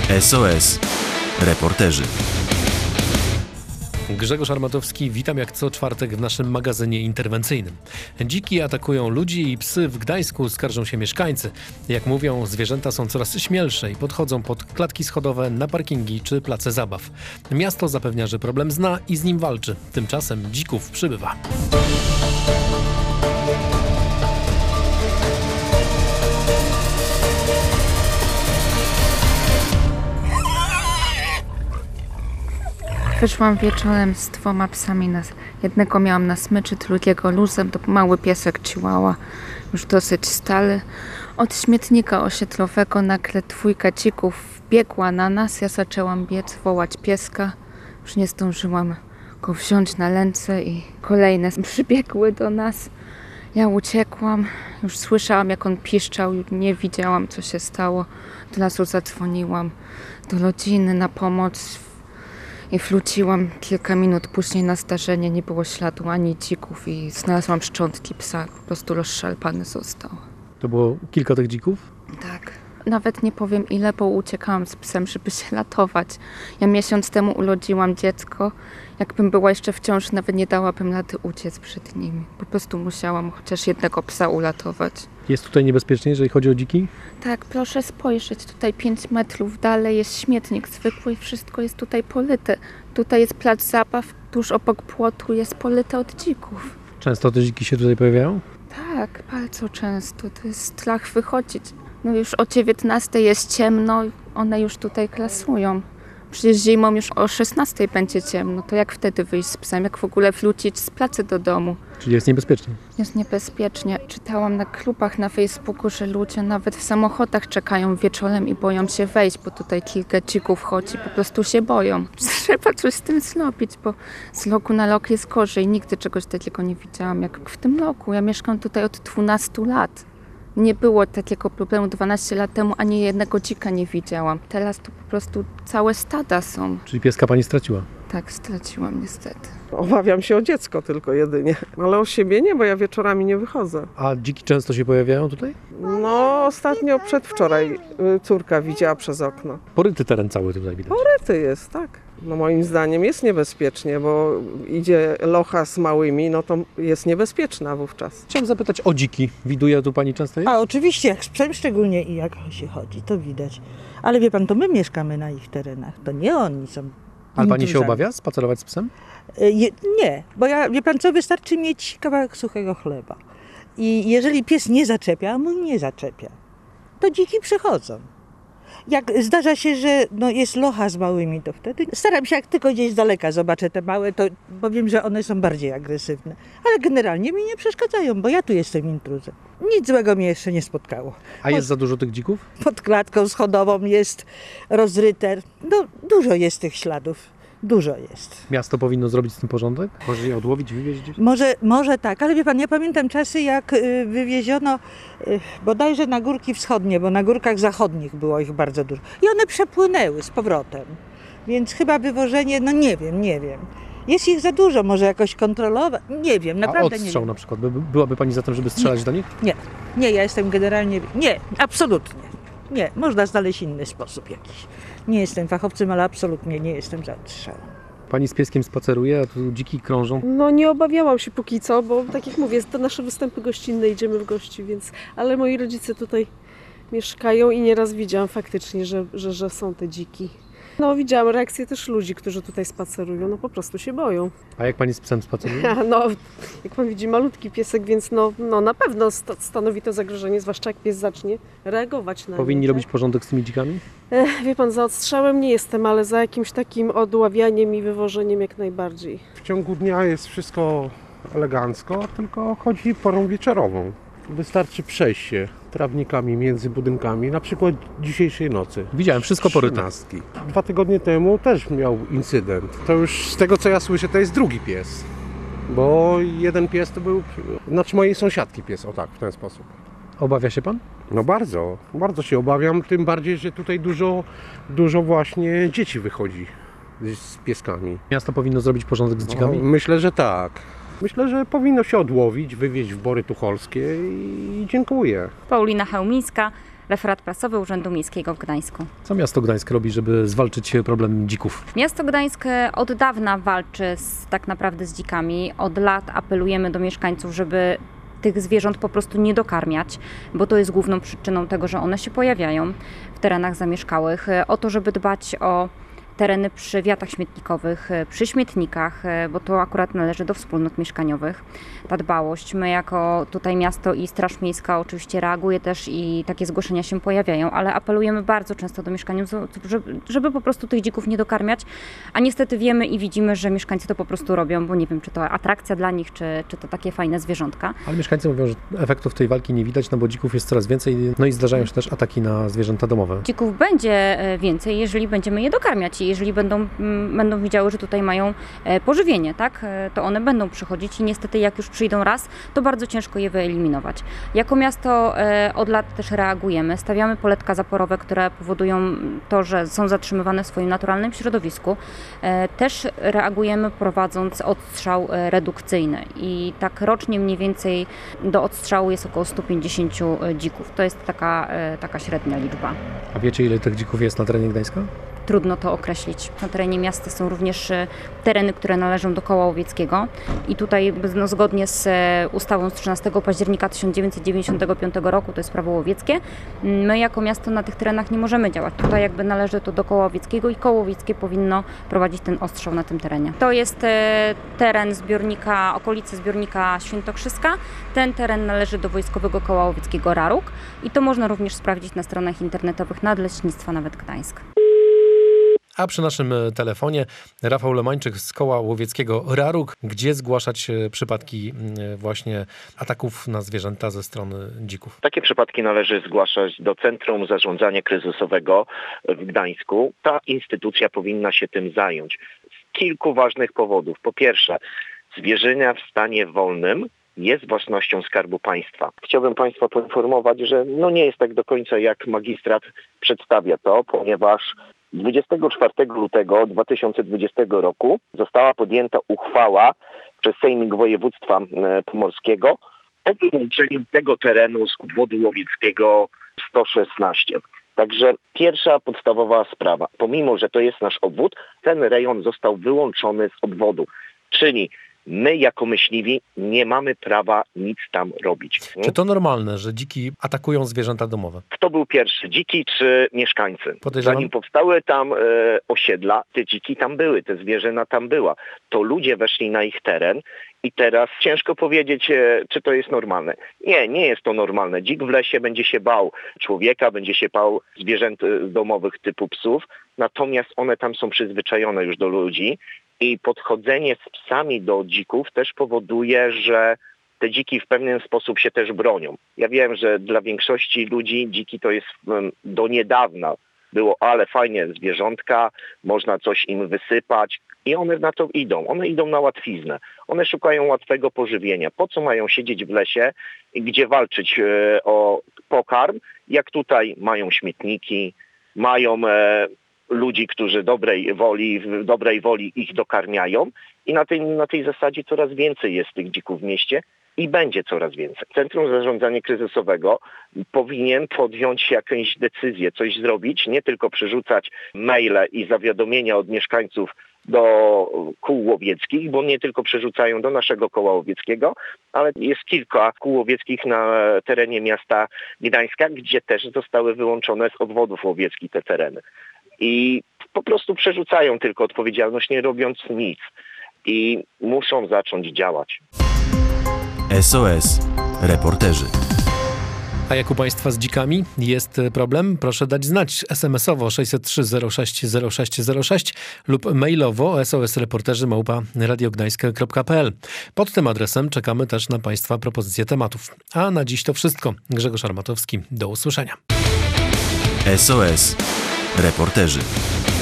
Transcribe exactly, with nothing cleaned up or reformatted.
S O S. Reporterzy. Grzegorz Armatowski, witam jak co czwartek w naszym magazynie interwencyjnym. Dziki atakują ludzi i psy w Gdańsku, skarżą się mieszkańcy. Jak mówią, zwierzęta są coraz śmielsze i podchodzą pod klatki schodowe, na parkingi czy place zabaw. Miasto zapewnia, że problem zna i z nim walczy. Tymczasem dzików przybywa. Wyszłam wieczorem z dwoma psami. Na, jednego miałam na smyczy, drugiego luzem. To mały piesek chihuahua, już dosyć stary. Od śmietnika osiedlowego nagle dwójka dzików biegła na nas. Ja zaczęłam biec, wołać pieska. Już nie zdążyłam go wziąć na ręce i kolejne przybiegły do nas. Ja uciekłam, już słyszałam jak on piszczał, nie widziałam co się stało. Do razu zadzwoniłam do rodziny na pomoc. I wróciłam kilka minut później na zdarzenie, nie było śladu ani dzików i znalazłam szczątki psa, po prostu rozszarpany został. To było kilka tych dzików? Tak. Nawet nie powiem ile, bo uciekałam z psem, żeby się ratować. Ja miesiąc temu urodziłam dziecko. Jakbym była jeszcze w ciąży, nawet nie dałabym rady uciec przed nimi. Po prostu musiałam chociaż jednego psa uratować. Jest tutaj niebezpiecznie, jeżeli chodzi o dziki? Tak, proszę spojrzeć. Tutaj pięć metrów dalej jest śmietnik zwykły i wszystko jest tutaj polyte. Tutaj jest plac zabaw, tuż obok płotu jest polyte od dzików. Często te dziki się tutaj pojawiają? Tak, bardzo często. To jest strach wychodzić. No już o dziewiętnastej jest ciemno, one już tutaj klasują. Przecież zimą już o szesnastej będzie ciemno. To jak wtedy wyjść z psem? Jak w ogóle wrócić z pracy do domu? Czyli jest niebezpiecznie? Jest niebezpiecznie. Czytałam na klubach na Facebooku, że ludzie nawet w samochodach czekają wieczorem i boją się wejść, bo tutaj kilka dzików chodzi, po prostu się boją. Trzeba coś z tym zrobić, bo z roku na rok jest gorzej. Nigdy czegoś takiego nie widziałam jak w tym roku. Ja mieszkam tutaj od dwunastu lat. Nie było takiego problemu dwanaście lat temu, ani jednego dzika nie widziałam. Teraz tu po prostu całe stada są. Czyli pieska pani straciła? Tak, straciłam niestety. Obawiam się o dziecko tylko jedynie, ale o siebie nie, bo ja wieczorami nie wychodzę. A dziki często się pojawiają tutaj? No ostatnio przedwczoraj córka widziała przez okno. Poryty teren cały tutaj widać. Poryty jest, tak. No moim zdaniem jest niebezpiecznie, bo idzie locha z małymi, no to jest niebezpieczna wówczas. Chciałem zapytać o dziki. Widuje tu pani często je? A oczywiście, jak z psem szczególnie i jak się chodzi, to widać. Ale wie pan, to my mieszkamy na ich terenach, to nie oni są. Ale pani się intruzami. obawia spacerować z psem? Je, nie, bo ja, wie pan co, wystarczy mieć kawałek suchego chleba. I jeżeli pies nie zaczepia, a mój nie zaczepia, to dziki przychodzą. Jak zdarza się, że no jest locha z małymi, to wtedy staram się, jak tylko gdzieś z daleka zobaczę te małe, to bo wiem, że one są bardziej agresywne. Ale generalnie mi nie przeszkadzają, bo ja tu jestem intruzem. Nic złego mnie jeszcze nie spotkało. A jest za dużo tych dzików? Pod klatką schodową jest rozryte. No dużo jest tych śladów. Dużo jest. Miasto powinno zrobić z tym porządek? Może je odłowić, wywieźć gdzieś? Może, może tak, ale wie pan, ja pamiętam czasy, jak y, wywieziono y, bodajże na górki wschodnie, bo na górkach zachodnich było ich bardzo dużo. I one przepłynęły z powrotem. Więc chyba wywożenie, no nie wiem, nie wiem. Jest ich za dużo, może jakoś kontrolować? Nie wiem, naprawdę A nie odstrzał wiem. na przykład? By, byłaby pani za tym, żeby strzelać do nich? Nie, nie, ja jestem generalnie... Nie, absolutnie. Nie, można znaleźć inny sposób jakiś. Nie jestem fachowcem, ale absolutnie nie jestem za odstrzałem. Pani z pieskiem spaceruje, a tu dziki krążą. No nie obawiałam się póki co, bo tak jak mówię, to nasze występy gościnne, idziemy w gości, więc... Ale moi rodzice tutaj mieszkają i nieraz widziałam faktycznie, że, że, że są te dziki. No widziałam reakcję też ludzi, którzy tutaj spacerują, no po prostu się boją. A jak pani z psem spaceruje? No, jak pan widzi, malutki piesek, więc no, no na pewno st- stanowi to zagrożenie, zwłaszcza jak pies zacznie reagować na Powinni nie, robić tak? porządek z tymi dzikami? Ech, wie pan, za odstrzałem nie jestem, ale za jakimś takim odławianiem i wywożeniem jak najbardziej. W ciągu dnia jest wszystko elegancko, tylko chodzi porą wieczorową. Wystarczy przejść się trawnikami między budynkami, na przykład dzisiejszej nocy. Widziałem, wszystko poryte. Trzynastki. Dwa tygodnie temu też miał incydent. To już z tego co ja słyszę, to jest drugi pies. Bo jeden pies to był, znaczy mojej sąsiadki pies, o tak, w ten sposób. Obawia się pan? No bardzo, bardzo się obawiam, tym bardziej, że tutaj dużo, dużo właśnie dzieci wychodzi z pieskami. Miasto powinno zrobić porządek z dzikami? No, myślę, że tak. Myślę, że powinno się odłowić, wywieźć w Bory Tucholskie i dziękuję. Paulina Chełmińska, referat prasowy Urzędu Miejskiego w Gdańsku. Co miasto Gdańsk robi, żeby zwalczyć problem dzików? Miasto Gdańsk od dawna walczy z, tak naprawdę z dzikami. Od lat apelujemy do mieszkańców, żeby tych zwierząt po prostu nie dokarmiać, bo to jest główną przyczyną tego, że one się pojawiają w terenach zamieszkałych. O to, żeby dbać o tereny przy wiatach śmietnikowych, przy śmietnikach, bo to akurat należy do wspólnot mieszkaniowych. Ta dbałość, my jako tutaj miasto i Straż Miejska oczywiście reaguje też i takie zgłoszenia się pojawiają, ale apelujemy bardzo często do mieszkańców, żeby, żeby po prostu tych dzików nie dokarmiać, a niestety wiemy i widzimy, że mieszkańcy to po prostu robią, bo nie wiem, czy to atrakcja dla nich, czy, czy to takie fajne zwierzątka. Ale mieszkańcy mówią, że efektów tej walki nie widać, no bo dzików jest coraz więcej, no i zdarzają się też ataki na zwierzęta domowe. Dzików będzie więcej, jeżeli będziemy je dokarmiać i jeżeli będą, będą widziały, że tutaj mają pożywienie, tak, to one będą przychodzić i niestety jak już przyjdą raz, to bardzo ciężko je wyeliminować. Jako miasto od lat też reagujemy, stawiamy poletka zaporowe, które powodują to, że są zatrzymywane w swoim naturalnym środowisku. Też reagujemy prowadząc odstrzał redukcyjny i tak rocznie mniej więcej do odstrzału jest około sto pięćdziesiąt dzików. To jest taka, taka średnia liczba. A wiecie, ile tych dzików jest na terenie Gdańska? Trudno to określić. Na terenie miasta są również tereny, które należą do Koła Łowieckiego i tutaj no, zgodnie z ustawą z trzynastego października tysiąc dziewięćset dziewięćdziesiątego piątego roku, to jest prawo łowieckie, my jako miasto na tych terenach nie możemy działać. Tutaj jakby należy to do Koła Łowieckiego i Koło Łowieckie powinno prowadzić ten ostrzał na tym terenie. To jest teren zbiornika, okolice zbiornika Świętokrzyska. Ten teren należy do Wojskowego Koła Łowieckiego Raruk i to można również sprawdzić na stronach internetowych Nadleśnictwa Nawet Gdańsk. A przy naszym telefonie Rafał Lemańczyk z Koła Łowieckiego Raruk, gdzie zgłaszać przypadki właśnie ataków na zwierzęta ze strony dzików. Takie przypadki należy zgłaszać do Centrum Zarządzania Kryzysowego w Gdańsku. Ta instytucja powinna się tym zająć z kilku ważnych powodów. Po pierwsze, zwierzęta w stanie wolnym jest własnością Skarbu Państwa. Chciałbym Państwa poinformować, że no nie jest tak do końca, jak magistrat przedstawia to, ponieważ dwudziestego czwartego lutego dwa tysiące dwudziestego roku została podjęta uchwała przez Sejmik Województwa Pomorskiego o wyłączeniu tego terenu z obwodu łowieckiego sto szesnaście. Także pierwsza podstawowa sprawa, pomimo że to jest nasz obwód, ten rejon został wyłączony z obwodu, czyli my jako myśliwi nie mamy prawa nic tam robić. Czy to normalne, że dziki atakują zwierzęta domowe? Kto był pierwszy, dziki czy mieszkańcy? Podejrzewam. Zanim powstały tam e, osiedla, te dziki tam były, te zwierzęta tam była. To ludzie weszli na ich teren i teraz ciężko powiedzieć, e, czy to jest normalne. Nie, nie jest to normalne. Dzik w lesie będzie się bał człowieka, będzie się bał zwierzęt domowych typu psów, natomiast one tam są przyzwyczajone już do ludzi. I podchodzenie z psami do dzików też powoduje, że te dziki w pewien sposób się też bronią. Ja wiem, że dla większości ludzi dziki to jest do niedawna było, ale fajnie, zwierzątka, można coś im wysypać i one na to idą. One idą na łatwiznę. One szukają łatwego pożywienia. Po co mają siedzieć w lesie, gdzie walczyć e, o pokarm, jak tutaj mają śmietniki, mają e, ludzi, którzy dobrej woli, w dobrej woli ich dokarmiają i na tej, na tej zasadzie coraz więcej jest tych dzików w mieście i będzie coraz więcej. Centrum Zarządzania Kryzysowego powinien podjąć jakąś decyzję, coś zrobić, nie tylko przerzucać maile i zawiadomienia od mieszkańców do kół łowieckich, bo nie tylko przerzucają do naszego koła łowieckiego, ale jest kilka kół łowieckich na terenie miasta Gdańska, gdzie też zostały wyłączone z obwodów łowieckich te tereny. I po prostu przerzucają tylko odpowiedzialność, nie robiąc nic. I muszą zacząć działać. S O S. Reporterzy. A jak u Państwa z dzikami jest problem? Proszę dać znać es em esowo sześćset trzy zero sześć zero sześć zero sześć lub mailowo sosreporterzy małpa radiogdańsk kropka p l. Pod tym adresem czekamy też na Państwa propozycje tematów. A na dziś to wszystko. Grzegorz Armatowski. Do usłyszenia. S O S. Reporterzy.